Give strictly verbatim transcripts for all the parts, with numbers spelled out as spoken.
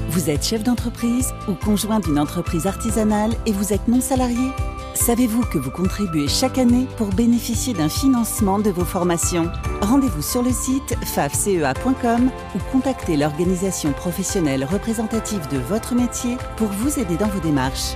Vous êtes chef d'entreprise ou conjoint d'une entreprise artisanale et vous êtes non salarié ? Savez-vous que vous contribuez chaque année pour bénéficier d'un financement de vos formations ? Rendez-vous sur le site fafcea point com ou contactez l'organisation professionnelle représentative de votre métier pour vous aider dans vos démarches.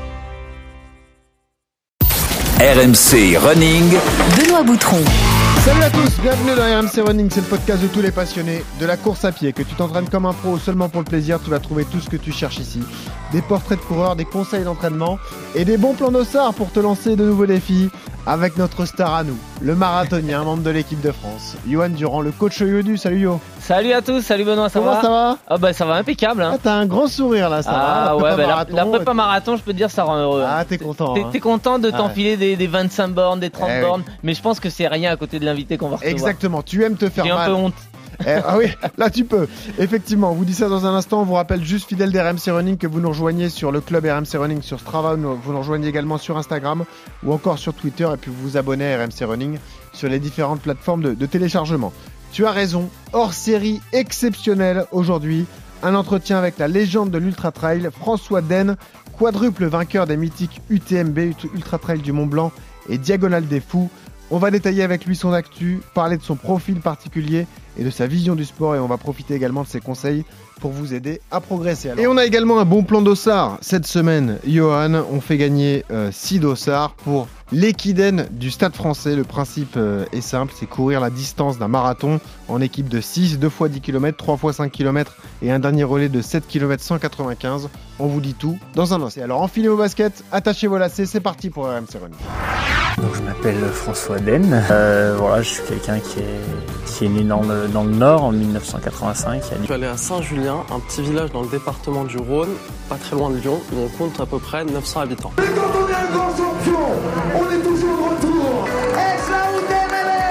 R M C Running, Benoît Boutron. Salut à tous, bienvenue dans R M C Running, c'est le podcast de tous les passionnés de la course à pied. Que tu t'entraînes comme un pro ou seulement pour le plaisir, tu vas trouver tout ce que tu cherches ici. Des portraits de coureurs, des conseils d'entraînement et des bons plans d'ossard pour te lancer de nouveaux défis avec notre star à nous, le marathonien, membre de l'équipe de France, Johan Durand, le coach Yodu. Salut Yo. Salut à tous, salut Benoît, ça Comment va ça va? Ah bah ça va impeccable hein. Ah, t'as un grand sourire là, ça ah, va. Ouais, bah, marathon, la, la prépa marathon, je peux te dire, ça rend heureux. Ah, t'es content. T'es, hein. t'es content de t'enfiler ouais. des, des vingt-cinq bornes, des trente eh bornes, oui. mais je pense que c'est rien à côté de l'invité qu'on va recevoir. Exactement, tu aimes te faire J'ai mal. un peu honte. Eh, ah oui, là tu peux. Effectivement, on vous dit ça dans un instant. On vous rappelle, juste fidèle d'R M C Running, que vous nous rejoignez sur le club R M C Running sur Strava. Vous nous rejoignez également sur Instagram ou encore sur Twitter. Et puis vous vous abonnez à R M C Running sur les différentes plateformes de, de téléchargement. Tu as raison, hors série exceptionnelle aujourd'hui. Un entretien avec la légende de l'Ultra Trail, François Dene, quadruple vainqueur des mythiques U T M B, Ultra Trail du Mont Blanc et Diagonale des Fous. On va détailler avec lui son actu, parler de son profil particulier et de sa vision du sport, et on va profiter également de ses conseils pour vous aider à progresser. Alors. Et on a également un bon plan d'ossard cette semaine, Johan. On fait gagner euh, six dossards pour l'Equiden du Stade Français. Le principe euh, est simple, c'est courir la distance d'un marathon en équipe de six, deux fois dix kilomètres, trois fois cinq kilomètres et un dernier relais de sept kilomètres cent quatre-vingt-quinze. On vous dit tout dans un instant. Alors enfilez vos baskets, attachez vos lacets, c'est parti pour R M C Running. Donc, je m'appelle François Dene. Euh, voilà, je suis quelqu'un qui est, qui est né dans le, dans le Nord en dix-neuf cent quatre-vingt-cinq. Je suis allé à Saint-Julien, un petit village dans le département du Rhône, pas très loin de Lyon, où on compte à peu près neuf cents habitants. Et quand on est un grand champion, on est toujours de retour. Es la U T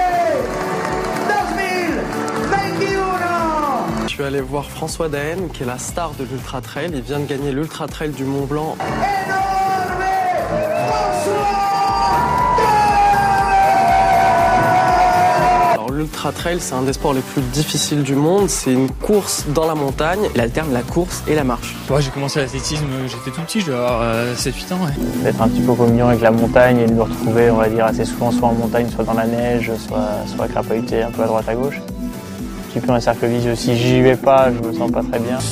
M B deux mille vingt-et-un. Je suis allé voir François Dene, qui est la star de l'Ultra Trail. Il vient de gagner l'Ultra Trail du Mont Blanc. Énorme François. L'Ultra Trail, c'est un des sports les plus difficiles du monde. C'est une course dans la montagne. Il alterne la course et la marche. Ouais, j'ai commencé l'athlétisme, j'étais tout petit, je devais avoir euh, sept huit ans. Ouais. D'être un petit peu communion avec la montagne et de me retrouver, on va dire, assez souvent soit en montagne, soit dans la neige, soit, soit crapahuté un peu à droite à gauche. Un petit peu un cercle vicieux. Si j'y vais pas, je me sens pas très bien.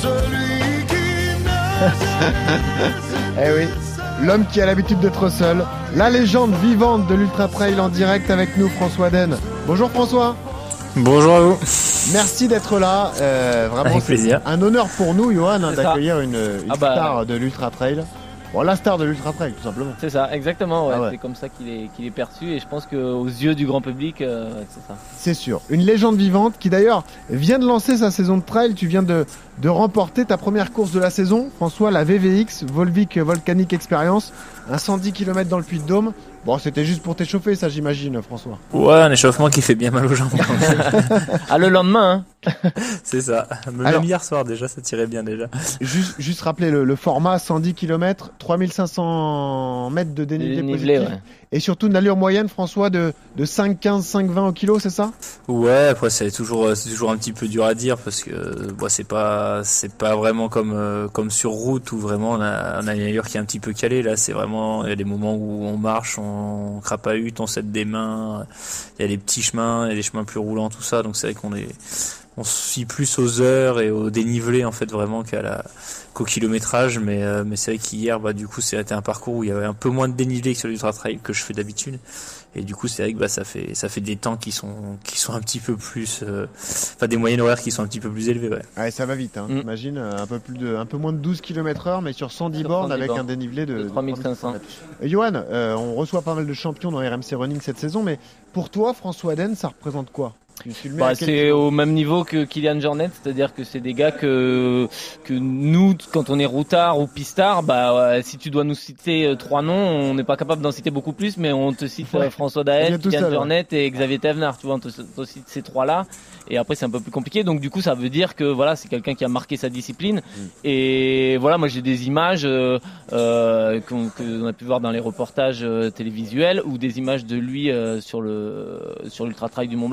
Eh oui, l'homme qui a l'habitude d'être seul, la légende vivante de l'Ultra Trail en direct avec nous, François Dene. Bonjour François. Bonjour à vous. Merci d'être là. Euh, vraiment, avec c'est plaisir. Un honneur pour nous, Johan, hein, d'accueillir une, une ah bah, star de l'Ultra Trail. Bon, la star de l'Ultra Trail, tout simplement. C'est ça, exactement. Ouais. Ah ouais. C'est comme ça qu'il est, qu'il est perçu, et je pense qu'aux yeux du grand public, euh, c'est ça. C'est sûr. Une légende vivante qui d'ailleurs vient de lancer sa saison de trail. Tu viens de, de remporter ta première course de la saison, François, la V V X, Volvic Volcanic Experience, un cent dix kilomètres dans le Puy-de-Dôme. Bon, c'était juste pour t'échauffer, ça j'imagine, François. Ouais, un échauffement qui fait bien mal aux jambes. Ah, le lendemain, hein. C'est ça. Même Alors, hier soir déjà, ça tirait bien déjà. Juste, juste rappeler le, le format cent dix kilomètres, trois mille cinq cents mètres de dénivelé, dénivelé positif. Ouais. Et surtout une allure moyenne, François, de, de cinq quinze, cinq vingt au kilo, c'est ça? Ouais, après c'est toujours, c'est toujours un petit peu dur à dire parce que bon, c'est pas, c'est pas vraiment comme, euh, comme sur route où vraiment on a, on a une allure qui est un petit peu calée. Là, c'est vraiment, il y a des moments où on marche, on crapahute, on s'aide des mains. Il y a des petits chemins, il y a des chemins plus roulants, tout ça. Donc c'est vrai qu'on est, on se fie plus aux heures et au dénivelé en fait vraiment qu'à la, qu'au kilométrage. Mais, euh, mais c'est vrai qu'hier, bah du coup, c'était un parcours où il y avait un peu moins de dénivelé que sur l'Ultra Trail que je fais d'habitude. Et du coup, c'est vrai que bah ça fait, ça fait des temps qui sont, qui sont un petit peu plus, euh, enfin des moyennes horaires qui sont un petit peu plus élevées. Ouais. Ouais, ça va vite. Hein. Mm. Imagine un peu plus de, un peu moins de douze kilomètres heure, mais sur cent dix Sur bornes cent dix avec bornes. un dénivelé de, de trois mille cinq cents. Et Johan, euh, on reçoit pas mal de champions dans R M C Running cette saison, mais pour toi, François Dene, ça représente quoi? Tu, tu le mets Bah, à quel c'est niveau au même niveau que Kylian Jornet, c'est-à-dire que c'est des gars que que nous, quand on est routard ou pistard, bah ouais, si tu dois nous citer euh, trois noms, on n'est pas capable d'en citer beaucoup plus, mais on te cite Ouais. euh, François Daen, tout Kylian seul, Jornet et Xavier Thévenard, tu vois, on te, te cite ces trois-là. Et après c'est un peu plus compliqué, donc du coup ça veut dire que voilà, c'est quelqu'un qui a marqué sa discipline. Mm. Et voilà, moi j'ai des images euh, euh, qu'on, qu'on a pu voir dans les reportages euh, télévisuels ou des images de lui euh, sur le sur l'Ultra Trail du Mont Blanc. Il a gagné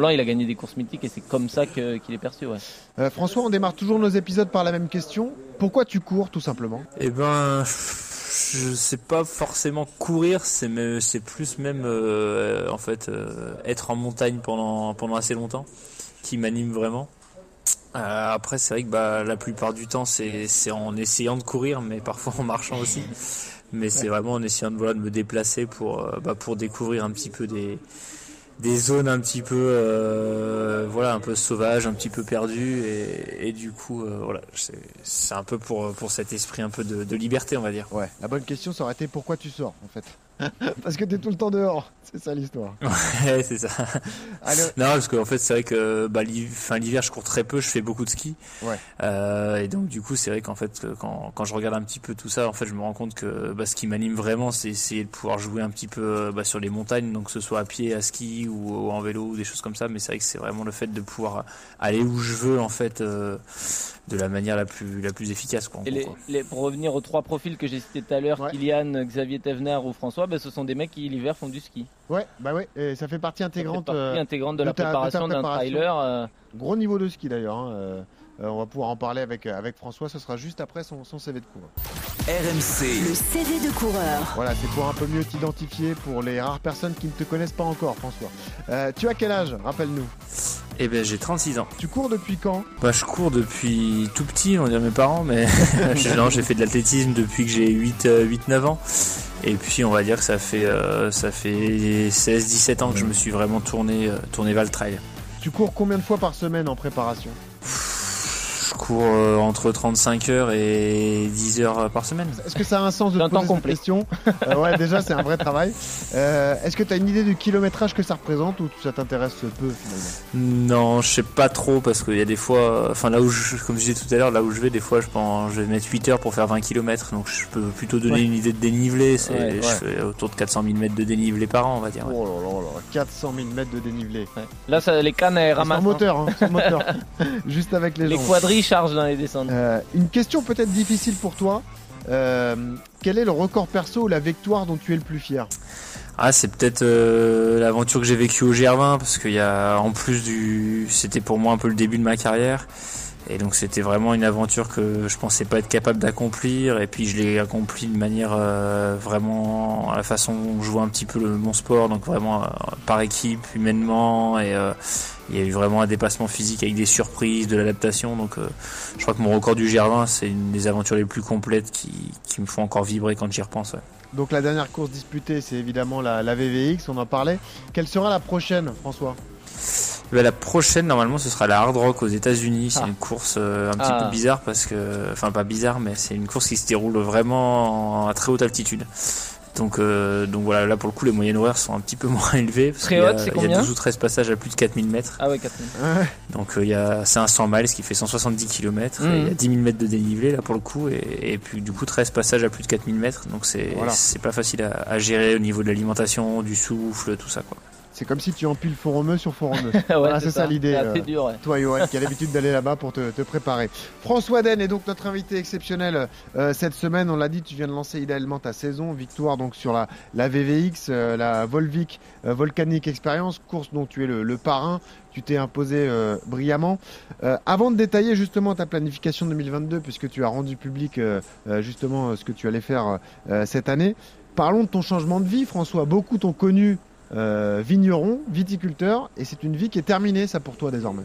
des courses mythiques et c'est comme ça que, qu'il est perçu. Ouais. Euh, François, on démarre toujours nos épisodes par la même question. Pourquoi tu cours, tout simplement ? Eh ben, je sais pas forcément courir, c'est, même, c'est plus même euh, en fait euh, être en montagne pendant pendant assez longtemps qui m'anime vraiment. Euh, après, c'est vrai que bah, la plupart du temps, c'est, c'est en essayant de courir, mais parfois en marchant aussi. Mais c'est vraiment en essayant de, voilà, de me déplacer pour, euh, bah, pour découvrir un petit peu des, des zones un petit peu, euh, voilà, un peu sauvages, un petit peu perdues. Et, et du coup, euh, voilà, c'est, c'est un peu pour, pour cet esprit un peu de, de liberté, on va dire. Ouais, la bonne question, ça aurait été pourquoi tu sors, en fait. Parce que t'es tout le temps dehors, c'est ça l'histoire. Ouais, c'est ça. Allez. Non, parce qu'en fait, c'est vrai que bah, l'hiver, fin, l'hiver, je cours très peu, je fais beaucoup de ski. Ouais. Euh, et donc, du coup, c'est vrai qu'en fait, quand, quand je regarde un petit peu tout ça, en fait, je me rends compte que bah, ce qui m'anime vraiment, c'est essayer de pouvoir jouer un petit peu bah, sur les montagnes, donc que ce soit à pied, à ski ou, ou en vélo ou des choses comme ça. Mais c'est vrai que c'est vraiment le fait de pouvoir aller où je veux, en fait, euh, de la manière la plus, la plus efficace. Quoi, en et gros, les, quoi. les, pour revenir aux trois profils que j'ai cités tout à l'heure, Ouais. Kylian, Xavier Thévenard ou François, bah, ce sont des mecs qui l'hiver font du ski. Ouais, bah ouais, et ça fait partie intégrante. Ça fait partie euh, intégrante de, de la ta- de ta préparation d'un préparation. trailer. Euh, Gros niveau de ski d'ailleurs. Hein. Euh, euh, on va pouvoir en parler avec, avec François, ce sera juste après son, son C V de coureur. R M C. Le C V de coureur. Voilà, c'est pour un peu mieux t'identifier pour les rares personnes qui ne te connaissent pas encore, François. Euh, tu as quel âge ? Rappelle-nous. Eh ben, j'ai trente-six ans. Tu cours depuis quand ? Bah, je cours depuis tout petit, on dirait mes parents, mais je- non, j'ai fait de l'athlétisme depuis que j'ai huit neuf ans. Et puis, on va dire que ça fait, euh, ça fait seize dix-sept ans que je me suis vraiment tourné, euh, tourné vers le trail. Tu cours combien de fois par semaine en préparation ? Je cours euh, entre trente-cinq heures et dix heures par semaine. Est-ce que ça a un sens de Un te temps poser cette complet. question ? euh, Ouais, déjà, c'est un vrai travail. Euh, est-ce que tu as une idée du kilométrage que ça représente ou ça t'intéresse peu finalement ? Non, je sais pas trop parce qu'il y a des fois, enfin là où je, comme je disais tout à l'heure, là où je vais, des fois je pense, je vais mettre huit heures pour faire vingt kilomètres, donc je peux plutôt donner Ouais. une idée de dénivelé. C'est, Ouais, je ouais. fais autour de quatre cent mille mètres de dénivelé par an, on va dire. Ouais. Oh là là là, quatre cent mille mètres de dénivelé. ouais. Là, ça, les cannes elles Sans ramassent. hein. moteur, hein, sans moteur. Juste avec les Les jambes. quadrilles chargent dans les descentes. Euh, une question peut-être difficile pour toi. Euh, quel est le record perso ou la victoire dont tu es le plus fier ? Ah, c'est peut-être euh, l'aventure que j'ai vécue au G R vingt parce qu'il y a en plus du, c'était pour moi un peu le début de ma carrière. Et donc c'était vraiment une aventure que je pensais pas être capable d'accomplir et puis je l'ai accompli de manière euh, vraiment à la façon dont je vois un petit peu le, mon sport, donc vraiment euh, par équipe, humainement, et euh, il y a eu vraiment un dépassement physique avec des surprises, de l'adaptation, donc euh, je crois que mon record du G R vingt c'est une des aventures les plus complètes qui, qui me font encore vibrer quand j'y repense. Ouais. Donc la dernière course disputée, c'est évidemment la, la V V X, on en parlait. Quelle sera la prochaine, François ? Bah, la prochaine, normalement, ce sera la Hard Rock aux États-Unis. C'est Ah. une course euh, un petit Ah. peu bizarre parce que, enfin pas bizarre, mais c'est une course qui se déroule vraiment à très haute altitude. Donc, euh, donc voilà, là pour le coup, les moyennes horaires sont un petit peu moins élevées. Parce Très qu'il y a- haute, c'est il y a combien douze ou treize passages à plus de quatre mille mètres. Ah ouais, quatre mille. Ouais. Donc euh, il y a, c'est un cent miles qui fait cent soixante-dix kilomètres. Mhm. Il y a dix mille mètres de dénivelé là pour le coup. Et, et puis du coup, treize passages à plus de quatre mille mètres. Donc c'est, Voilà. c'est pas facile à, à gérer au niveau de l'alimentation, du souffle, tout ça quoi. C'est comme si tu empiles Foromeux sur Foromeux. Ouais, Voilà, c'est ça l'idée. C'est euh, assez dur, ouais. Toi, Johan, qui a l'habitude d'aller là-bas pour te, te préparer. François Den est donc notre invité exceptionnel euh, cette semaine. On l'a dit, tu viens de lancer idéalement ta saison. Victoire donc sur la, la V V X, euh, la Volvic euh, Volcanic Experience, course dont tu es le, le parrain. Tu t'es imposé euh, brillamment. Euh, avant de détailler justement ta planification deux mille vingt-deux, puisque tu as rendu public euh, euh, justement euh, ce que tu allais faire euh, cette année, parlons de ton changement de vie, François. Beaucoup t'ont connu Euh, vigneron, viticulteur, et c'est une vie qui est terminée, ça pour toi désormais.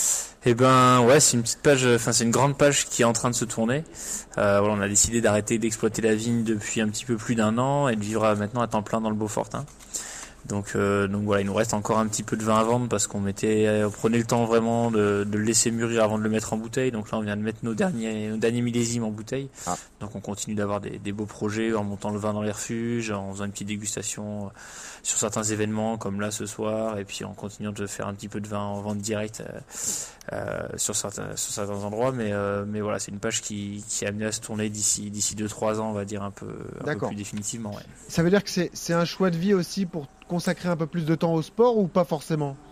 Eh ben ouais, c'est une petite page, enfin c'est une grande page qui est en train de se tourner. Euh, voilà, on a décidé d'arrêter d'exploiter la vigne depuis un petit peu plus d'un an et de vivre à- maintenant à temps plein dans le Beaufortin. Donc, euh, donc voilà, il nous reste encore un petit peu de vin à vendre parce qu'on mettait, euh, on prenait le temps vraiment de, de le laisser mûrir avant de le mettre en bouteille. Donc là, on vient de mettre nos derniers, nos derniers millésimes en bouteille. Ah. Donc on continue d'avoir des, des beaux projets en montant le vin dans les refuges, en faisant une petite dégustation euh, sur certains événements comme là ce soir, et puis en continuant de faire un petit peu de vin en vente directe euh, euh, sur certains, sur certains endroits. Mais, euh, mais voilà, c'est une page qui, qui est amenée à se tourner d'ici, d'ici deux trois ans, on va dire un peu, un peu D'accord. plus définitivement. Ouais. Ça veut dire que c'est, c'est un choix de vie aussi pour consacrer un peu plus de temps au sport ou pas forcément ?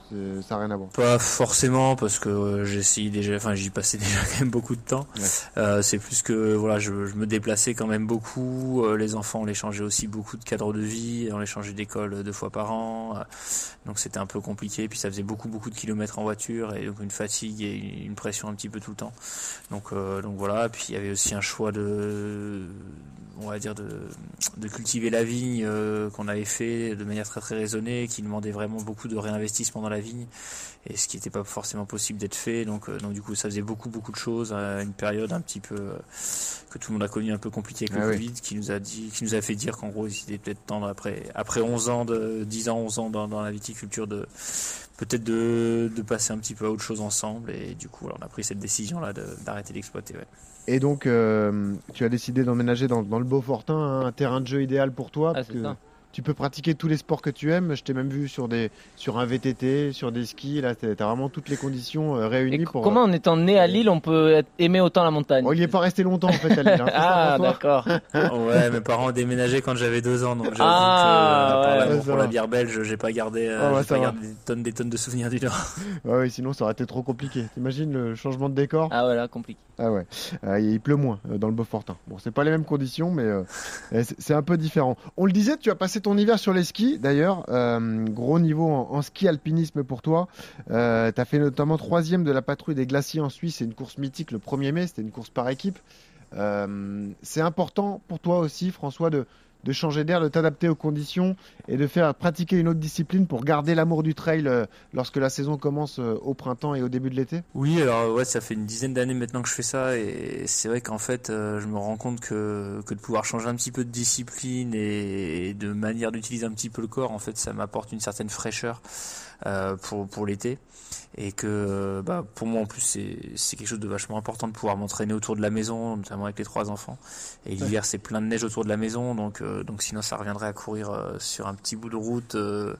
c'est, ça n'a rien à voir? Pas forcément, parce que euh, j'ai essayé déjà, enfin j'y passais déjà quand même beaucoup de temps. Ouais. Euh, c'est plus que voilà, je, je me déplaçais quand même beaucoup. Euh, les enfants, on les changeait aussi beaucoup de cadre de vie, on les changeait d'école deux fois par an. Euh, donc c'était un peu compliqué. Puis ça faisait beaucoup beaucoup de kilomètres en voiture et donc une fatigue et une pression un petit peu tout le temps. Donc euh, donc voilà. Puis il y avait aussi un choix de on va dire de, de cultiver la vigne euh, qu'on avait fait de manière très très raisonnée, qui demandait vraiment beaucoup de réinvestissement dans la vigne et ce qui n'était pas forcément possible d'être fait. Donc, euh, donc du coup ça faisait beaucoup beaucoup de choses à une période un petit peu euh, que tout le monde a connu un peu peu compliqué avec ah le oui. Covid, qui nous a dit, qui nous a fait dire qu'en gros il était peut-être temps après après onze ans de dix ans onze ans dans, dans la viticulture de peut-être de, de passer un petit peu à autre chose ensemble et du coup alors, on a pris cette décision là de, d'arrêter d'exploiter. Ouais. Et donc, euh, tu as décidé d'emménager dans, dans le Beaufortin, hein, un terrain de jeu idéal pour toi. Ah, parce c'est que ça. Tu peux pratiquer tous les sports que tu aimes. Je t'ai même vu sur, des, sur un V T T, sur des skis. Là, tu as vraiment toutes les conditions euh, réunies. Et pour. Comment, en étant né à Lille, on peut être, aimer autant la montagne? Oh, il n'y est pas resté longtemps en fait à Lille. Hein. Ah, d'accord. Ouais, mes parents ont déménagé quand j'avais deux ans. Donc j'avoue ah, que, euh, ouais, pour, ouais, la, pour la bière belge, j'ai pas gardé, euh, oh, ouais, j'ai pas gardé des tonnes, des tonnes de souvenirs du Nord. Ouais, ouais, sinon ça aurait été trop compliqué. T'imagines le changement de décor? Ah ouais, là, compliqué. Ah ouais. Euh, il pleut moins euh, dans le Beaufortin. Bon, c'est pas les mêmes conditions, mais euh, c'est, c'est un peu différent. On le disait, tu as passé ton hiver sur les skis, d'ailleurs. Euh, gros niveau en, en ski alpinisme pour toi. Euh, tu as fait notamment troisième de la patrouille des glaciers en Suisse. C'est une course mythique le premier mai. C'était une course par équipe. Euh, c'est important pour toi aussi, François, de, de changer d'air, de t'adapter aux conditions et de faire pratiquer une autre discipline pour garder l'amour du trail euh, lorsque la saison commence euh, au printemps et au début de l'été? Oui, alors ouais, ça fait une dizaine d'années maintenant que je fais ça et c'est vrai qu'en fait, euh, je me rends compte que, que de pouvoir changer un petit peu de discipline et, et de manière d'utiliser un petit peu le corps, en fait, ça m'apporte une certaine fraîcheur euh, pour, pour l'été. Et que bah, pour moi en plus c'est, c'est quelque chose de vachement important de pouvoir m'entraîner autour de la maison, notamment avec les trois enfants. Et l'hiver c'est plein de neige autour de la maison, donc euh, donc sinon ça reviendrait à courir euh, sur un petit bout de route euh,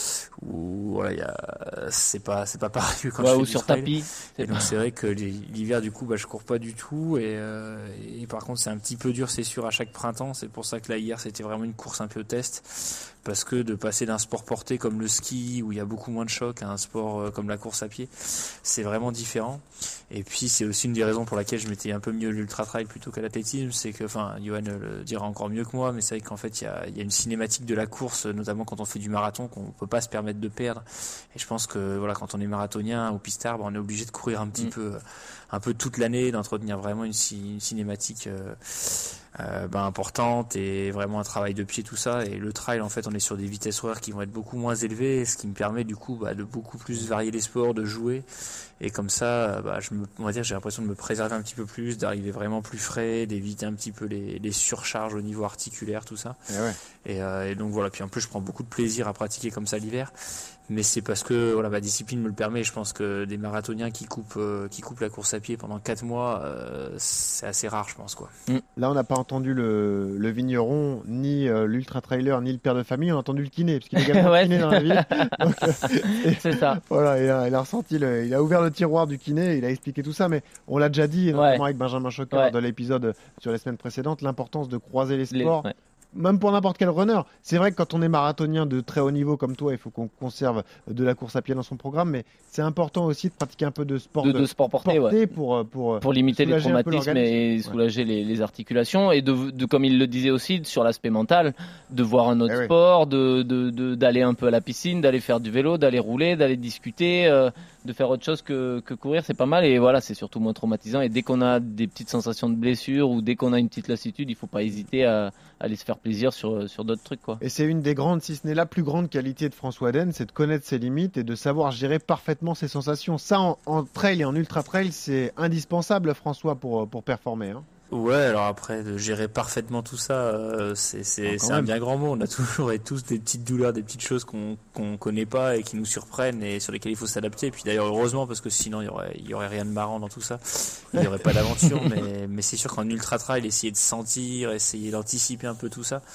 où voilà, y a, c'est pas c'est pas pareil que quand ouais, je fais ou du sur trail. tapis. Et donc c'est vrai que l'hiver du coup bah je cours pas du tout et, euh, et par contre c'est un petit peu dur c'est sûr à chaque printemps. C'est pour ça que là hier c'était vraiment une course un peu test. Parce que de passer d'un sport porté comme le ski où il y a beaucoup moins de choc à un sport comme la course à pied, c'est vraiment différent. Et puis c'est aussi une des raisons pour laquelle je m'étais un peu mieux l'ultra trail plutôt qu'à l'athlétisme, c'est que, enfin, Johan le dira encore mieux que moi, mais c'est vrai qu'en fait il y a, il y a une cinématique de la course, notamment quand on fait du marathon, qu'on peut pas se permettre de perdre. Et je pense que voilà, quand on est marathonien ou pistard, bah, on est obligé de courir un petit mmh. peu, un peu toute l'année, d'entretenir vraiment une, une cinématique. Euh, Euh, ben, importante et vraiment un travail de pied tout ça. Et le trail en fait on est sur des vitesses horaires qui vont être beaucoup moins élevées, ce qui me permet du coup bah, de beaucoup plus varier les sports, de jouer et comme ça bah, je me, on va dire j'ai l'impression de me préserver un petit peu plus, d'arriver vraiment plus frais, d'éviter un petit peu les, les surcharges au niveau articulaire tout ça. Et, ouais. et, euh, et donc voilà, puis en plus je prends beaucoup de plaisir à pratiquer comme ça l'hiver. Mais c'est parce que voilà, ma discipline me le permet. Je pense que des marathoniens qui coupent, euh, qui coupent la course à pied pendant quatre mois, euh, c'est assez rare, je pense. Quoi. Là, on n'a pas entendu le, le vigneron, ni euh, l'ultra-trailer, ni le père de famille. On a entendu le kiné, parce qu'il est également ouais, kiné dans la ville. Donc, euh, c'est ça. Voilà, il a, il a ressenti, le, il a ouvert le tiroir du kiné, il a expliqué tout ça. Mais on l'a déjà dit, notamment ouais. avec Benjamin Choqueur ouais. dans l'épisode sur les semaines précédentes, l'importance de croiser les sports. Les, ouais. Même pour n'importe quel runner. C'est vrai que quand on est marathonien de très haut niveau comme toi, il faut qu'on conserve de la course à pied dans son programme, mais c'est important aussi de pratiquer un peu de sport, de, de, de sport porté, porté ouais. pour, pour, pour limiter les traumatismes et soulager ouais. les, les articulations. Et de, de, comme il le disait aussi, sur l'aspect mental, de voir un autre eh sport, oui. de, de, de, d'aller un peu à la piscine, d'aller faire du vélo, d'aller rouler, d'aller discuter, euh, de faire autre chose que, que courir, c'est pas mal. Et voilà, c'est surtout moins traumatisant. Et dès qu'on a des petites sensations de blessure ou dès qu'on a une petite lassitude, il faut pas hésiter à, à aller se faire plaisir sur, sur d'autres trucs, quoi. Et c'est une des grandes, si ce n'est la plus grande qualité de François Aden, c'est de connaître ses limites et de savoir gérer parfaitement ses sensations. Ça, en, en trail et en ultra trail, c'est indispensable, François, pour, pour performer. Hein. Ouais, alors après, de gérer parfaitement tout ça, euh, c'est, c'est, c'est un bien grand mot. On a toujours et tous des petites douleurs, des petites choses qu'on qu'on connaît pas et qui nous surprennent et sur lesquelles il faut s'adapter. Et puis d'ailleurs, heureusement, parce que sinon, il y aurait, il y aurait rien de marrant dans tout ça. Il y aurait pas d'aventure. mais, mais c'est sûr qu'en ultra trail, essayer de sentir, essayer d'anticiper un peu tout ça,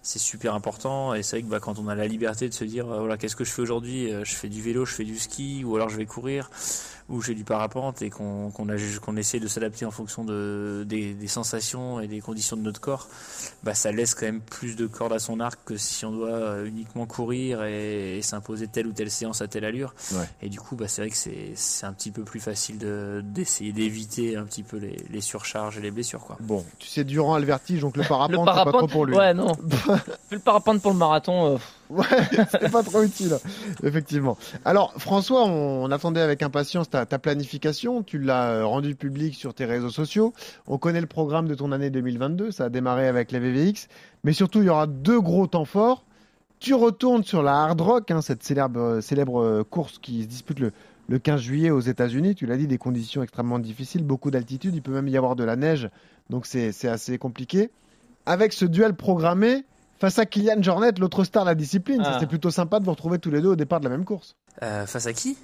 c'est super important. Et c'est vrai que bah, quand on a la liberté de se dire euh, voilà, qu'est-ce que je fais aujourd'hui, euh, je fais du vélo, je fais du ski, ou alors je vais courir, ou j'ai du parapente, et qu'on, qu'on, a, qu'on essaie de s'adapter en fonction de, des, des sensations et des conditions de notre corps, bah, ça laisse quand même plus de cordes à son arc que si on doit uniquement courir et, et s'imposer telle ou telle séance à telle allure. Ouais. Et du coup, bah, c'est vrai que c'est, c'est un petit peu plus facile de, d'essayer d'éviter un petit peu les, les surcharges et les blessures, quoi. Bon, tu sais, Durand a le vertige, donc le parapente, Le c'est pas trop parapente, pour lui. ouais, non. Le parapente pour le marathon. Euh... Ouais, c'est pas trop utile, effectivement. Alors, François, on, on attendait avec impatience ta, ta planification. Tu l'as rendu public sur tes réseaux sociaux. On connaît le programme de ton année deux mille vingt-deux. Ça a démarré avec la V V X. Mais surtout, il y aura deux gros temps forts. Tu retournes sur la Hard Rock, hein, cette célèbre, célèbre course qui se dispute le, le quinze juillet aux États-Unis. Tu l'as dit, des conditions extrêmement difficiles, beaucoup d'altitude. Il peut même y avoir de la neige. Donc, c'est, c'est assez compliqué. Avec ce duel programmé face à Kilian Jornet, l'autre star de la discipline, ah. Ça c'est plutôt sympa de vous retrouver tous les deux au départ de la même course. Euh, face à qui?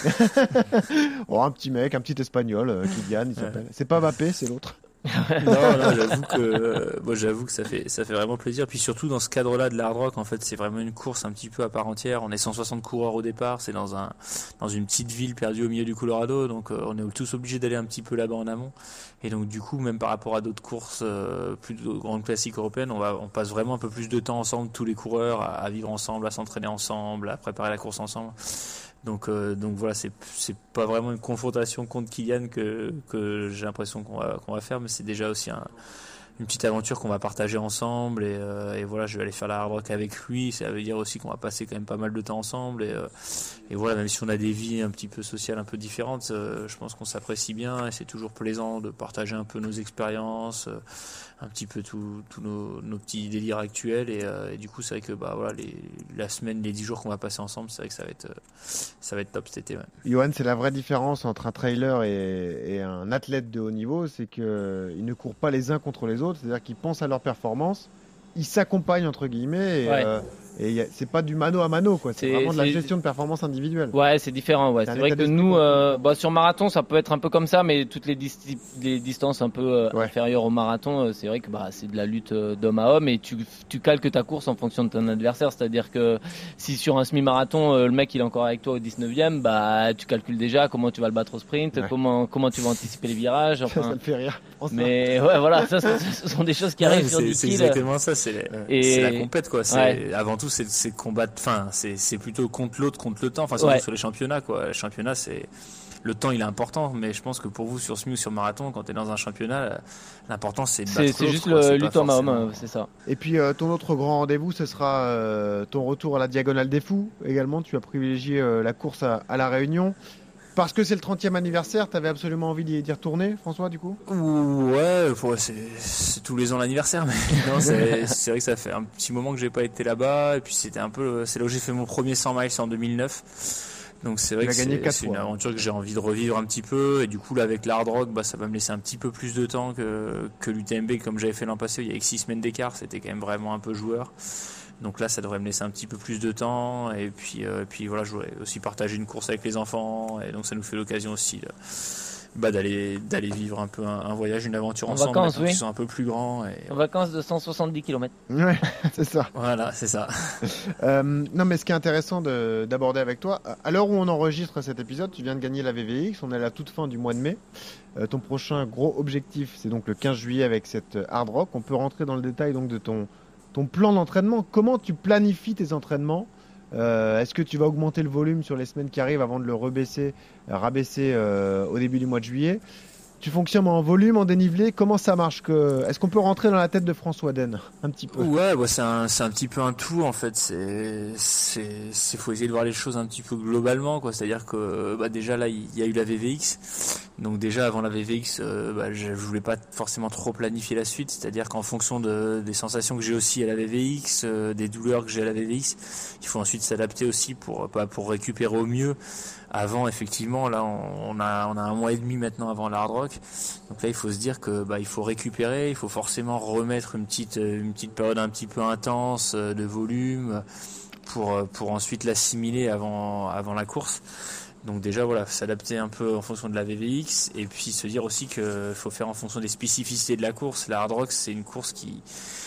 Oh, un petit mec, un petit espagnol, euh, Kilian, il s'appelle. Ouais. C'est pas Mbappé, c'est l'autre. non, non, j'avoue que, euh, moi, j'avoue que ça fait, ça fait vraiment plaisir. Puis surtout dans ce cadre-là de l'Hard Rock, en fait, c'est vraiment une course un petit peu à part entière. On est cent soixante coureurs au départ. C'est dans un, dans une petite ville perdue au milieu du Colorado. Donc, euh, on est tous obligés d'aller un petit peu là-bas en amont. Et donc, du coup, même par rapport à d'autres courses, euh, plus de grandes classiques européennes, on va, on passe vraiment un peu plus de temps ensemble, tous les coureurs, à, à vivre ensemble, à s'entraîner ensemble, à préparer la course ensemble. Donc, euh, donc voilà, c'est c'est pas vraiment une confrontation contre Kilian que que j'ai l'impression qu'on va qu'on va faire, mais c'est déjà aussi un, une petite aventure qu'on va partager ensemble. Et, euh, et voilà, je vais aller faire la Hard Rock avec lui. Ça veut dire aussi qu'on va passer quand même pas mal de temps ensemble. Et, euh, et voilà, même si on a des vies un petit peu sociales un peu différentes, euh, je pense qu'on s'apprécie bien et c'est toujours plaisant de partager un peu nos expériences. Euh, un petit peu tous nos, nos petits délires actuels et, euh, et du coup c'est vrai que bah voilà les, la semaine, les dix jours qu'on va passer ensemble, c'est vrai que ça va être ça va être top cet été. Ouais. Johan, c'est la vraie différence entre un trailer et, et un athlète de haut niveau, c'est que ils ne courent pas les uns contre les autres, c'est-à-dire qu'ils pensent à leur performance, ils s'accompagnent entre guillemets et, ouais. euh, et y a, c'est pas du mano à mano quoi, c'est, c'est vraiment de la gestion de performance individuelle. Ouais, c'est différent. Ouais, c'est, c'est vrai que nous, euh, bah, sur marathon, ça peut être un peu comme ça, mais toutes les, dis- les distances un peu euh, ouais. inférieures au marathon, euh, c'est vrai que bah, c'est de la lutte euh, d'homme à homme et tu, tu calques ta course en fonction de ton adversaire. C'est-à-dire que si sur un semi-marathon, euh, le mec il est encore avec toi au dix-neuvième, bah tu calcules déjà comment tu vas le battre au sprint, ouais. comment comment tu vas anticiper les virages. Enfin, ça, ça me fait rire. Mais ouais, voilà, ça, ça, ce sont des choses qui arrivent ouais, sur c'est, du c'est kill. Exactement ça. C'est, et... c'est la compète quoi. C'est, ouais. Avant tout, c'est, c'est combattre. Enfin, c'est, c'est plutôt contre l'autre, contre le temps. Enfin, c'est ouais. sur les championnats quoi. Le championnat, c'est le temps, il est important, mais je pense que pour vous sur semi ou sur marathon, quand tu es dans un championnat, l'important c'est de battre c'est, l'autre. C'est juste quoi, le c'est lutte homme à homme, c'est ça. Et puis euh, ton autre grand rendez-vous, ce sera euh, ton retour à la Diagonale des Fous. Également, tu as privilégié euh, la course à, à La Réunion. Parce que c'est le trentième anniversaire, tu avais absolument envie d'y, d'y retourner, François, du coup ? Ouais, ouais c'est, c'est tous les ans l'anniversaire, mais non, c'est, c'est vrai que ça fait un petit moment que j'ai pas été là-bas, et puis c'était un peu, c'est là où j'ai fait mon premier cent miles en deux mille neuf. Donc c'est vrai que c'est, c'est une aventure que j'ai envie de revivre un petit peu, et du coup là avec l'Hard Rock, bah, ça va me laisser un petit peu plus de temps que, que l'U T M B, comme j'avais fait l'an passé, il y avait que six semaines d'écart, c'était quand même vraiment un peu joueur. Donc là, ça devrait me laisser un petit peu plus de temps. Et puis, euh, et puis voilà, je voudrais aussi partager une course avec les enfants. Et donc ça nous fait l'occasion aussi de, bah, d'aller, d'aller vivre un peu un, un voyage, une aventure en ensemble. Vacances, oui. Qui sont un peu plus grands. Et... En vacances de cent soixante-dix kilomètres. Ouais, c'est ça. Voilà, c'est ça. euh, non, mais ce qui est intéressant de, d'aborder avec toi, à l'heure où on enregistre cet épisode, tu viens de gagner la V V X. On est à la toute fin du mois de mai. Euh, ton prochain gros objectif, c'est donc le quinze juillet avec cette Hard Rock. On peut rentrer dans le détail donc de ton Ton plan d'entraînement, comment tu planifies tes entraînements ? euh, Est-ce que tu vas augmenter le volume sur les semaines qui arrivent avant de le rebaisser, euh, rabaisser euh, au début du mois de juillet ? Tu fonctionnes en volume, en dénivelé ? Comment ça marche que... Est-ce qu'on peut rentrer dans la tête de François Den un petit peu ? Ouais, bah c'est un, c'est un petit peu un tout en fait. C'est, c'est, c'est, faut essayer de voir les choses un petit peu globalement, quoi. C'est-à-dire que, bah déjà là, il y a eu la V V X. Donc déjà avant la V V X, euh, bah, je, je voulais pas forcément trop planifier la suite. C'est-à-dire qu'en fonction de, des sensations que j'ai aussi à la V V X, euh, des douleurs que j'ai à la V V X, il faut ensuite s'adapter aussi pour, bah, pour récupérer au mieux. Avant, effectivement, là, on a, on a un mois et demi maintenant avant la Hard Rock. Donc là, il faut se dire que, bah, il faut récupérer, il faut forcément remettre une petite, une petite période un petit peu intense de volume pour, pour ensuite l'assimiler avant, avant la course. Donc déjà, voilà, s'adapter un peu en fonction de la V V X et puis se dire aussi qu'il faut faire en fonction des spécificités de la course. La Hard Rock, c'est une course qui,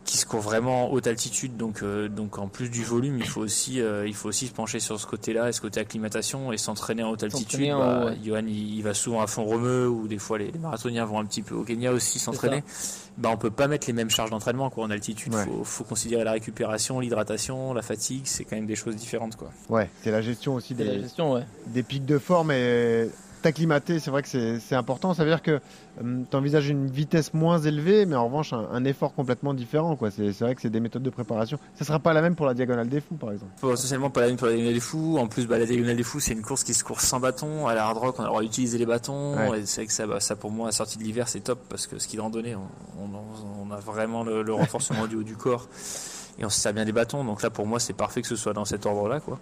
qui se court vraiment haute altitude, donc euh, donc en plus du volume, il faut aussi euh, il faut aussi se pencher sur ce côté-là et ce côté acclimatation et s'entraîner en haute altitude. En bah, haut, ouais. Johan il, il va souvent à fond Romeu, ou des fois les, les marathoniens vont un petit peu au Kenya aussi s'entraîner. Bah on peut pas mettre les mêmes charges d'entraînement quoi en altitude. Ouais. Faut faut considérer la récupération, l'hydratation, la fatigue, c'est quand même des choses différentes quoi. Ouais, c'est la gestion aussi C'est des, la gestion, ouais. des pics de forme et t'acclimater, c'est vrai que c'est, c'est important. Ça veut dire que euh, tu envisages une vitesse moins élevée, mais en revanche un, un effort complètement différent. Quoi. C'est, c'est vrai que c'est des méthodes de préparation. Ça sera pas la même pour la Diagonale des Fous, par exemple. Bon, socialement pas la même pour la Diagonale des Fous. En plus, bah, la Diagonale des Fous, c'est une course qui se court sans bâton. À la Hard Rock, on a le droit d'utiliser les bâtons. Ouais. Et c'est vrai que ça, bah, ça pour moi, à la sortie de l'hiver, c'est top parce que ski de randonnée, on, on, on a vraiment le, le renforcement du haut du corps et on se sert bien des bâtons. Donc là, pour moi, c'est parfait que ce soit dans cet ordre-là, quoi.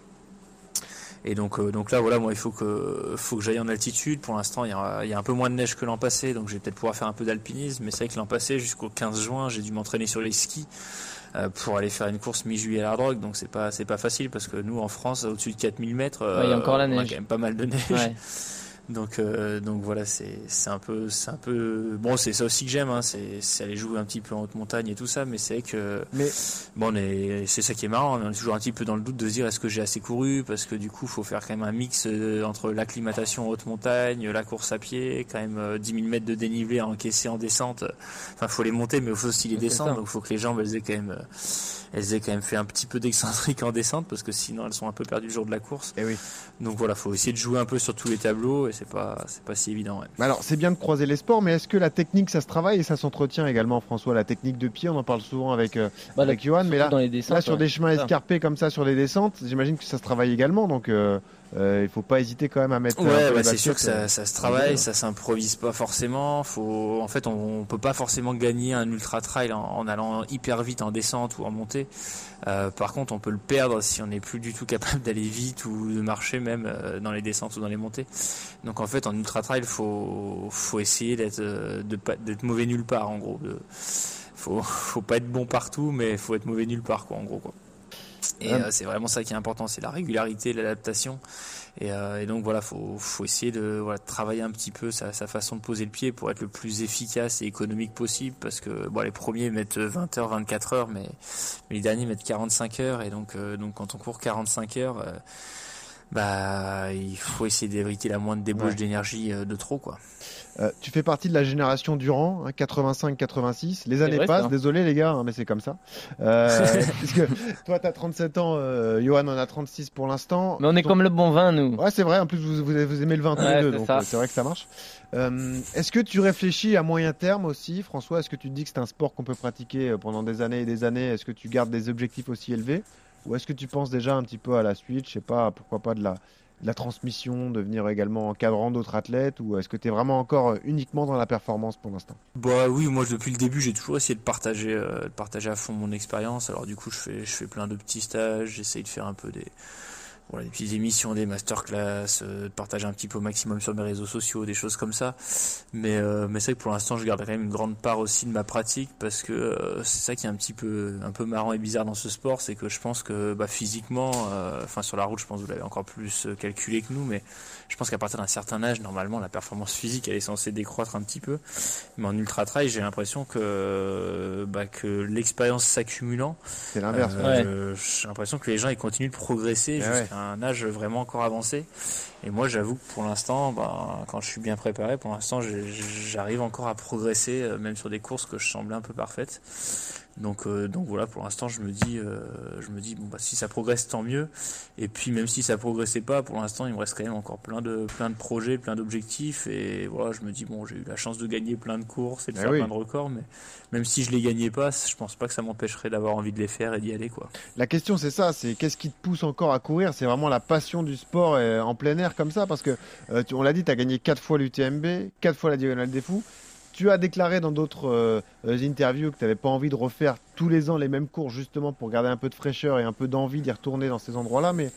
Et donc, euh, donc là, voilà, moi, il faut que, faut que j'aille en altitude. Pour l'instant, il y a, il y a un peu moins de neige que l'an passé, donc je vais peut-être pouvoir faire un peu d'alpinisme. Mais c'est vrai que l'an passé, jusqu'au quinze juin, j'ai dû m'entraîner sur les skis euh, pour aller faire une course mi-juillet à la Hard Rock. Donc c'est pas, c'est pas facile parce que nous, en France, au-dessus de quatre mille mètres, euh, Ouais, il y a encore la on a neige. quand même pas mal de neige. Ouais. Donc, euh, donc voilà, c'est, c'est un peu, c'est un peu, bon, c'est ça aussi que j'aime, hein, c'est, c'est aller jouer un petit peu en haute montagne et tout ça, mais c'est vrai que, Mais bon, on est, c'est ça qui est marrant, on est toujours un petit peu dans le doute de se dire est-ce que j'ai assez couru, parce que du coup, faut faire quand même un mix euh, entre l'acclimatation en haute montagne, la course à pied, quand même euh, dix mille mètres de dénivelé à encaisser en descente. Enfin, faut les monter, mais il faut aussi les C'est descendre, ça. donc faut que les jambes, elles aient quand même, euh, elles aient quand même fait un petit peu d'excentrique en descente, parce que sinon, elles sont un peu perdues le jour de la course. eh oui. Donc voilà, faut essayer de jouer un peu sur tous les tableaux, et c'est pas, c'est pas si évident, ouais. Alors, c'est bien de croiser les sports, mais est-ce que la technique, ça se travaille et ça s'entretient également, François? La technique de pied, on en parle souvent avec, euh, Bah, avec Johan, mais là, dans les descentes, là sur ouais. des chemins C'est ça. escarpés comme ça, sur des descentes, j'imagine que ça se travaille également, donc euh, euh, il faut pas hésiter quand même à mettre. un peu Ouais, les bah, c'est baskets, sûr que ça, euh, ça se en travaille, vidéo. ça s'improvise pas forcément. Faut, en fait, on, on peut pas forcément gagner un ultra trail en, en allant hyper vite en descente ou en montée. Euh, par contre, on peut le perdre si on n'est plus du tout capable d'aller vite ou de marcher même euh, dans les descentes ou dans les montées. Donc en fait, en ultra trail, faut, faut essayer d'être, euh, de pas, d'être mauvais nulle part en gros. De, faut, faut pas être bon partout, mais faut être mauvais nulle part quoi, en gros quoi. Et euh, c'est vraiment ça qui est important, c'est la régularité, l'adaptation. Et, euh, et donc voilà, faut, faut essayer de voilà, travailler un petit peu sa, sa façon de poser le pied pour être le plus efficace et économique possible. Parce que bon, les premiers mettent vingt heures, vingt-quatre heures, mais, mais les derniers mettent quarante-cinq heures. Et donc, euh, donc quand on court quarante-cinq heures, euh, bah il faut essayer d'éviter la moindre débauche Ouais. d'énergie euh, de trop quoi. Euh, tu fais partie de la génération Durand, hein, quatre-vingt-cinq quatre-vingt-six. Les années vrai, passent, ça. désolé les gars, hein, mais c'est comme ça. Euh, parce que toi, tu as trente-sept ans, euh, Johan en a trente-six pour l'instant. Mais on est Ton- comme le bon vin, nous. Ouais, c'est vrai, en plus vous, vous, vous aimez le vin tous Ouais, les deux, c'est donc ça. euh, c'est vrai que ça marche. Euh, est-ce que tu réfléchis à moyen terme aussi, François? Est-ce que tu te dis que c'est un sport qu'on peut pratiquer euh, pendant des années et des années? Est-ce que tu gardes des objectifs aussi élevés? Ou est-ce que tu penses déjà un petit peu à la suite? Je sais pas, pourquoi pas de la, de la transmission, devenir également encadrant d'autres athlètes? Ou est-ce que tu es vraiment encore euh, uniquement dans la performance pour l'instant? Bah oui, moi depuis le début j'ai toujours essayé de partager, euh, de partager à fond mon expérience. Alors du coup je fais, je fais plein de petits stages, j'essaye de faire un peu des, voilà, des petites émissions, des masterclass, euh, de partager un petit peu au maximum sur mes réseaux sociaux, des choses comme ça. Mais, euh, mais c'est vrai que pour l'instant je garde quand même une grande part aussi de ma pratique parce que euh, c'est ça qui est un petit peu, un peu marrant et bizarre dans ce sport, c'est que je pense que bah, physiquement, enfin sur la route je pense que vous l'avez encore plus euh, calculé que nous, mais je pense qu'à partir d'un certain âge, normalement, la performance physique, elle est censée décroître un petit peu. Mais en ultra trail, j'ai l'impression que, bah, que l'expérience s'accumulant, C'est l'inverse. euh, ouais. euh, j'ai l'impression que les gens ils continuent de progresser Eh jusqu'à un âge vraiment encore avancé. Et moi, j'avoue que pour l'instant, bah, quand je suis bien préparé, pour l'instant, j'ai- j'arrive encore à progresser, euh, même sur des courses que je semblais un peu parfaites. Donc, euh, donc voilà, pour l'instant, je me dis, euh, je me dis, bon bah si ça progresse, tant mieux. Et puis même si ça progressait pas, pour l'instant, il me reste quand même encore plein de, plein de projets, plein d'objectifs. Et voilà, je me dis bon, j'ai eu la chance de gagner plein de courses et de Eh faire oui. plein de records, mais même si je les gagnais pas, je pense pas que ça m'empêcherait d'avoir envie de les faire et d'y aller quoi. La question, c'est ça, c'est qu'est-ce qui te pousse encore à courir? C'est vraiment la passion du sport euh, en plein air comme ça, parce que euh, tu- on l'a dit, tu as gagné quatre fois l'U T M B, quatre fois la Diagonale des Fous. Tu as déclaré dans d'autres euh, euh, interviews que tu n'avais pas envie de refaire tous les ans les mêmes courses justement pour garder un peu de fraîcheur et un peu d'envie d'y retourner dans ces endroits-là. Mais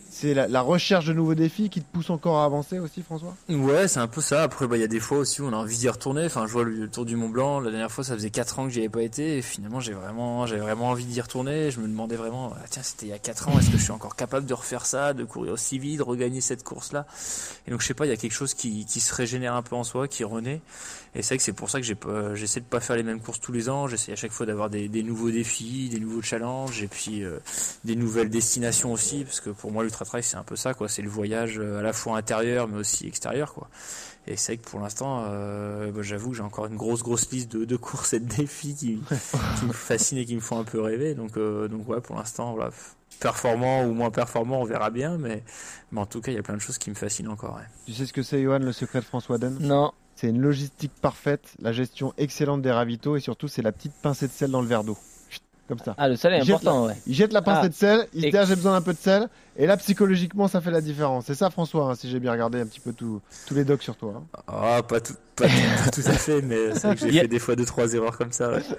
c'est la, la recherche de nouveaux défis qui te pousse encore à avancer aussi, François? Ouais, c'est un peu ça. Après, bah, il y a des fois aussi où on a envie d'y retourner. Enfin, je vois le, le Tour du Mont Blanc. La dernière fois, ça faisait quatre ans que j'y avais pas été. Et finalement, j'ai vraiment, j'avais vraiment envie d'y retourner. Je me demandais vraiment, ah, tiens, c'était il y a quatre ans. Est-ce que je suis encore capable de refaire ça, de courir aussi vite, de regagner cette course-là? Et donc, je sais pas, il y a quelque chose qui, qui se régénère un peu en soi, qui renaît. Et c'est vrai que c'est pour ça que j'ai pas, j'essaie de pas faire les mêmes courses tous les ans. J'essaie à chaque fois d'avoir des, des nouveaux défis, des nouveaux challenges et puis euh, des nouvelles destinations aussi, parce que pour moi l'ultra trail c'est un peu ça, quoi. C'est le voyage à la fois intérieur mais aussi extérieur, quoi. Et c'est vrai que pour l'instant, euh, bah, j'avoue que j'ai encore une grosse grosse liste de, de courses et de défis qui, qui me fascinent et qui me font un peu rêver. Donc euh, donc ouais, pour l'instant, voilà, performant ou moins performant, on verra bien, mais mais en tout cas il y a plein de choses qui me fascinent encore. Ouais. Tu sais ce que c'est, Johan, le secret de François Den? Non. C'est une logistique parfaite, la gestion excellente des ravitaux et surtout c'est la petite pincée de sel dans le verre d'eau. Comme ça. Ah, le sel est il important, la, ouais. Il jette la pincée ah. de sel, il se et... dit ah, j'ai besoin d'un peu de sel, et là psychologiquement ça fait la différence. C'est ça, François, hein, si j'ai bien regardé un petit peu tout, tous les docs sur toi. Hein. Ah, pas tout, pas, tout, pas tout à fait, mais c'est vrai que j'ai yeah. fait des fois deux trois erreurs comme ça. Ouais.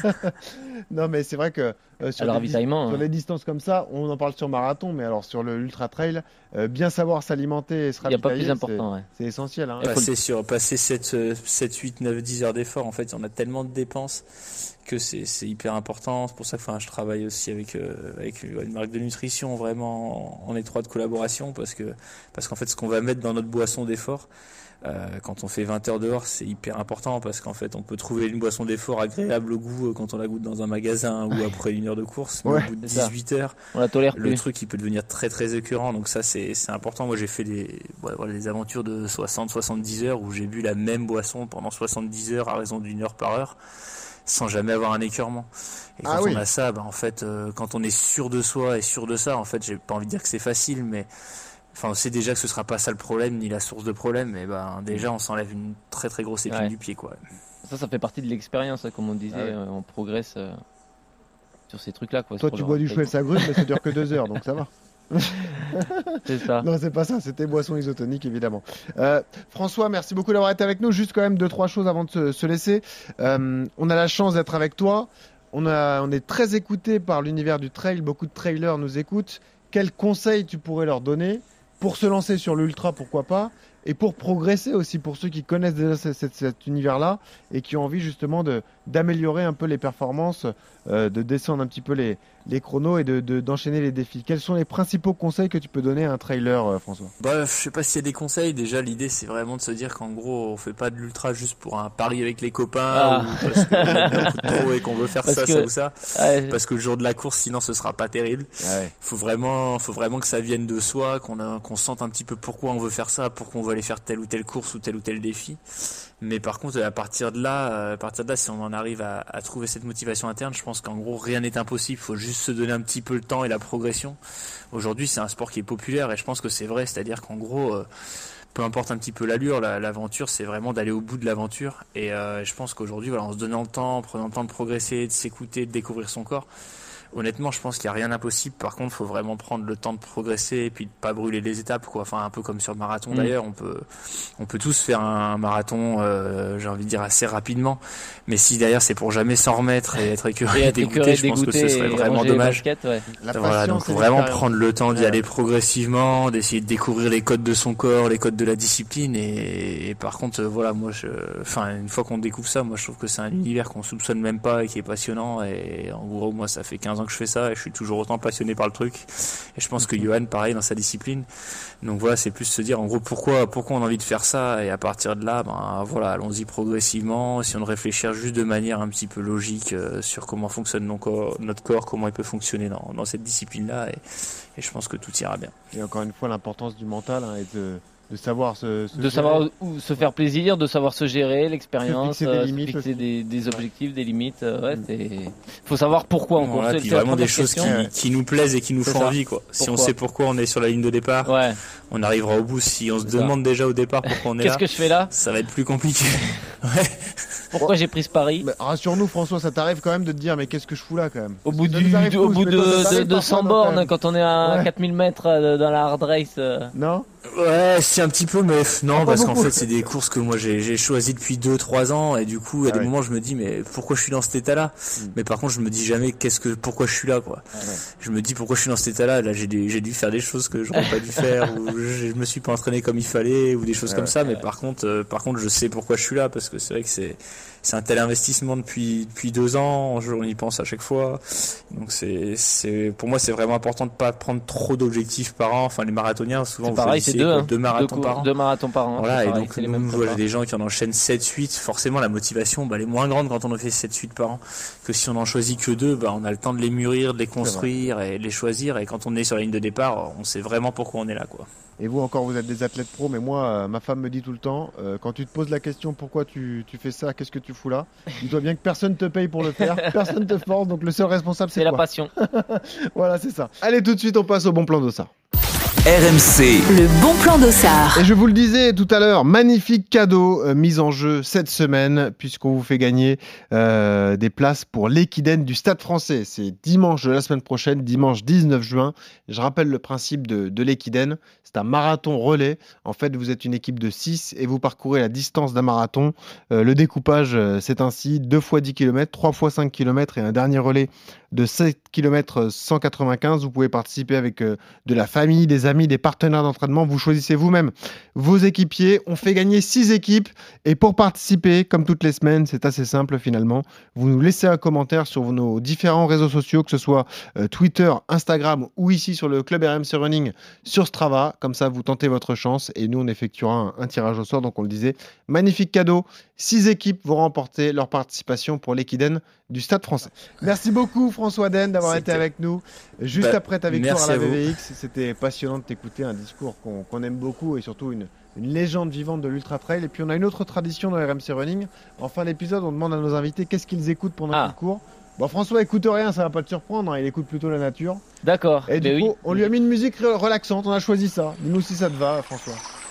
Non, mais c'est vrai que euh, sur, alors, les, sur hein. les distances comme ça, on en parle sur marathon, mais alors sur le ultra trail, euh, bien savoir s'alimenter et se ravitailler, il y a pas plus important, ouais. c'est essentiel. Hein. Passer sur passer sept, huit, neuf, dix heures d'effort, en fait, on a tellement de dépenses que c'est, c'est hyper important. C'est pour ça que enfin, je travaille aussi avec, euh, avec une marque de nutrition vraiment en, en étroite collaboration, parce que parce qu'en fait ce qu'on va mettre dans notre boisson d'effort, euh, quand on fait vingt heures dehors, c'est hyper important, parce qu'en fait on peut trouver une boisson d'effort agréable au goût quand on la goûte dans un magasin ou après une heure de course, mais ouais, au bout de dix-huit heures, on la tolère le plus. truc il peut devenir très très écœurant. Donc ça c'est, c'est important. Moi j'ai fait des, ouais, voilà, des aventures de soixante à soixante-dix heures où j'ai bu la même boisson pendant soixante-dix heures à raison d'une heure par heure, sans jamais avoir un écœurement. Et quand ah oui. on a ça, bah en fait, euh, quand on est sûr de soi et sûr de ça, en fait, j'ai pas envie de dire que c'est facile, mais enfin, on sait déjà que ce sera pas ça le problème, ni la source de problème, et ben déjà on s'enlève une très très grosse épine ouais. du pied, quoi. Ça, ça fait partie de l'expérience, comme on disait, ah ouais. euh, on progresse euh, sur ces trucs-là, quoi. Toi, tu bois du chouette sagrume, mais ça dure que deux heures, donc ça va. C'est ça. Non, c'est pas ça, c'était boisson isotonique évidemment. Euh, François, merci beaucoup d'avoir été avec nous. Juste quand même deux trois choses avant de se, se laisser. Euh, on a la chance d'être avec toi. On, a, on est très écouté par l'univers du trail. Beaucoup de trailers nous écoutent. Quels conseils tu pourrais leur donner pour se lancer sur l'ultra, pourquoi pas, et pour progresser aussi pour ceux qui connaissent déjà cet, cet, cet univers-là et qui ont envie justement de, d'améliorer un peu les performances, euh, de descendre un petit peu les, les chronos et de, de, d'enchaîner les défis. Quels sont les principaux conseils que tu peux donner à un trailer, euh, François? Bah, je sais pas s'il y a des conseils. Déjà, l'idée, c'est vraiment de se dire qu'en gros, on fait pas de l'ultra juste pour un pari avec les copains ah. ou parce qu'on a bien beaucoup de trop et qu'on veut faire parce ça, que... ça ou ça. Ouais. Parce que le jour de la course, sinon, ce sera pas terrible. Ouais. Faut vraiment, faut vraiment que ça vienne de soi, qu'on a, qu'on sente un petit peu pourquoi on veut faire ça, pourquoi on veut aller faire telle ou telle course ou tel ou tel défi. Mais par contre, à partir de là, à partir de là, si on en arrive à, à trouver cette motivation interne, je pense qu'en gros, rien n'est impossible. Il faut juste se donner un petit peu le temps et la progression. Aujourd'hui, c'est un sport qui est populaire et je pense que c'est vrai. C'est-à-dire qu'en gros, euh, peu importe un petit peu l'allure, la, l'aventure, c'est vraiment d'aller au bout de l'aventure. Et euh, je pense qu'aujourd'hui, voilà, en se donnant le temps, en prenant le temps de progresser, de s'écouter, de découvrir son corps, honnêtement, je pense qu'il n'y a rien d'impossible. Par contre, il faut vraiment prendre le temps de progresser et puis de pas brûler les étapes, quoi. Enfin, un peu comme sur le marathon. Mmh. D'ailleurs, on peut, on peut tous faire un marathon, euh, j'ai envie de dire assez rapidement. Mais si derrière c'est pour jamais s'en remettre et être écœuré et dégoûté, je pense que ce serait vraiment dommage. Basket, ouais. Voilà, donc faut vraiment prendre le temps d'y ouais. aller progressivement, d'essayer de découvrir les codes de son corps, les codes de la discipline. Et, et par contre, voilà, moi, je, enfin, une fois qu'on découvre ça, moi, je trouve que c'est un univers qu'on soupçonne même pas et qui est passionnant. Et en gros, moi, ça fait quinze ans que je fais ça et je suis toujours autant passionné par le truc. Et je pense que Johan, pareil, dans sa discipline. Donc voilà, c'est plus se dire en gros pourquoi pourquoi on a envie de faire ça, et à partir de là, ben voilà, allons-y progressivement. Si on réfléchit juste de manière un petit peu logique euh, sur comment fonctionne notre corps, notre corps, comment il peut fonctionner dans, dans cette discipline-là, et, et je pense que tout ira bien. Et encore une fois, l'importance du mental hein, et de de savoir se, se de savoir où se faire plaisir, de savoir se gérer, l'expérience, fixer des, limites, fixer des, des objectifs, des limites. Ouais, c'est... faut savoir pourquoi on voilà, court. Puis vraiment des choses qui, qui nous plaisent et qui nous c'est font ça. envie, quoi. Si pourquoi on sait pourquoi on est sur la ligne de départ, ouais. on arrivera au bout. Si on se c'est demande ça. déjà au départ pourquoi on est Qu'est-ce là, que je fais là, ça va être plus compliqué. ouais. Pourquoi j'ai pris ce pari? Bah, rassure-nous, François, ça t'arrive quand même de te dire mais qu'est-ce que je fous là quand même? Au bout, du, au bout de, de, de cent bornes, quand on est à ouais. quatre mille mètres dans la hard race. Non. Ouais, c'est un petit peu, mais non, pas parce qu'en beaucoup. fait, c'est des courses que moi j'ai, j'ai choisies depuis deux trois ans, et du coup, il y a Ah des ouais. moments, je me dis, mais pourquoi je suis dans cet état-là? Mm. Mais par contre, je me dis jamais, qu'est-ce que, pourquoi je suis là, quoi. Ah ouais. Je me dis, pourquoi je suis dans cet état-là? Là, j'ai dû, j'ai dû faire des choses que j'aurais pas dû faire, ou je, je me suis pas entraîné comme il fallait, ou des choses Ouais, comme ouais. ça, mais par contre, euh, par contre, je sais pourquoi je suis là, parce que c'est vrai que c'est, c'est un tel investissement depuis, depuis deux ans, on y pense à chaque fois. Donc c'est, c'est, pour moi, c'est vraiment important de pas prendre trop d'objectifs par an. Enfin, les marathoniens, souvent, C'est vous pareil, c'est choisissez deux, quoi, hein. deux marathons deux, par an. deux marathons par an. Voilà, c'est et pareil, donc c'est les nous, mêmes voilà, prépas. des gens qui en enchaînent sept huit, forcément la motivation bah, elle est moins grande quand on en fait sept huit par an que si on en choisit que deux, bah, on a le temps de les mûrir, de les construire et de les choisir, et quand on est sur la ligne de départ, on sait vraiment pourquoi on est là, quoi. Et vous encore, vous êtes des athlètes pro, mais moi, euh, ma femme me dit tout le temps, euh, quand tu te poses la question pourquoi tu, tu fais ça, qu'est-ce que tu fous là, dis-toi bien que personne te paye pour le faire, personne te force, donc le seul responsable c'est C'est la toi. passion. Voilà, c'est ça. Allez, tout de suite, on passe au bon plan d'Ossard. R M C, Le bon plan d'Ossard. Et je vous le disais tout à l'heure, magnifique cadeau euh, mis en jeu cette semaine, puisqu'on vous fait gagner euh, des places pour l'Equiden du Stade Français. C'est dimanche de la semaine prochaine, dimanche dix-neuf juin. Je rappelle le principe de, de l'Equiden. C'est un marathon relais. En fait, vous êtes une équipe de six et vous parcourez la distance d'un marathon. Euh, le découpage, euh, c'est ainsi deux fois dix kilomètres, trois fois cinq kilomètres et un dernier relais de sept kilomètres cent quatre-vingt-quinze. Vous pouvez participer avec euh, de la famille, des amis, des partenaires d'entraînement. Vous choisissez vous-même vos équipiers. On fait gagner six équipes. Et pour participer, comme toutes les semaines, c'est assez simple finalement. Vous nous laissez un commentaire sur nos différents réseaux sociaux, que ce soit euh, Twitter, Instagram ou ici sur le club R M C Running sur Strava. Comme ça, vous tentez votre chance et nous, on effectuera un, un tirage au sort. Donc, on le disait, magnifique cadeau. Six équipes vont remporter leur participation pour l'Equiden du Stade Français. Merci beaucoup, François Den, d'avoir C'était- été avec nous. Juste Bah, après ta victoire merci à la à vous. V V X, c'était passionnant de t'écouter, un discours qu'on qu'on aime beaucoup et surtout une, une légende vivante de l'Ultra Trail. Et puis, on a une autre tradition dans R M C Running. En fin d'épisode, on demande à nos invités qu'est-ce qu'ils écoutent pendant Ah. qu'ils courent. Bon, François écoute rien, ça va pas te surprendre, hein, il écoute plutôt la nature. D'accord. Et du Mais coup, oui. on lui a mis une musique re- relaxante, on a choisi ça. Dis-nous si ça te va, François.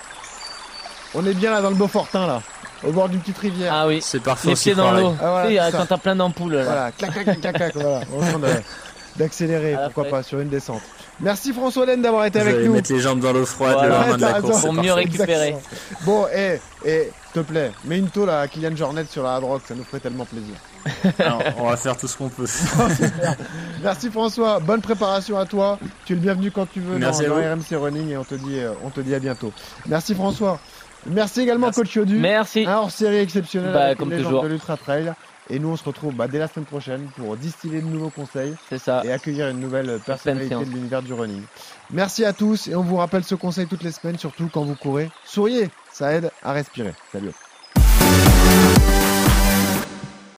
On est bien là dans le Beaufortin, là, au bord d'une petite rivière. Ah oui. C'est parfait Les aussi. pieds dans pareil. l'eau. Ah, voilà, Tu sais, c'est ça. quand t'as plein d'ampoules là. Voilà, clac, clac, clac, clac, clac, voilà. On est en train de- d'accélérer, À la pourquoi fraîche. pas, sur une descente. Merci François Laine d'avoir été Vous avec allez nous. mettre les jambes dans l'eau froide Voilà. le lendemain de la Ouais, t'as course. raison. Pour mieux parfait. récupérer. Exactement. Bon, et, et, s'il te plaît, mets une tôle à Kylian Jornet sur la Hard Rock, ça nous ferait tellement plaisir. Alors, on va faire tout ce qu'on peut. Merci François, bonne préparation à toi. Tu es le bienvenu quand tu veux dans, Merci à dans vous. R M C Running et on te dit, euh, on te dit à bientôt. Merci François. Merci également Merci. Coach Yodu. Merci. Un hors-série exceptionnel Bah, avec comme une légende toujours. de l'Ultra Trail. Et nous, on se retrouve bah, dès la semaine prochaine pour distiller de nouveaux conseils C'est ça. et accueillir une nouvelle personnalité séance. de l'univers du running. Merci à tous et on vous rappelle ce conseil toutes les semaines, surtout quand vous courez. Souriez, ça aide à respirer. Salut.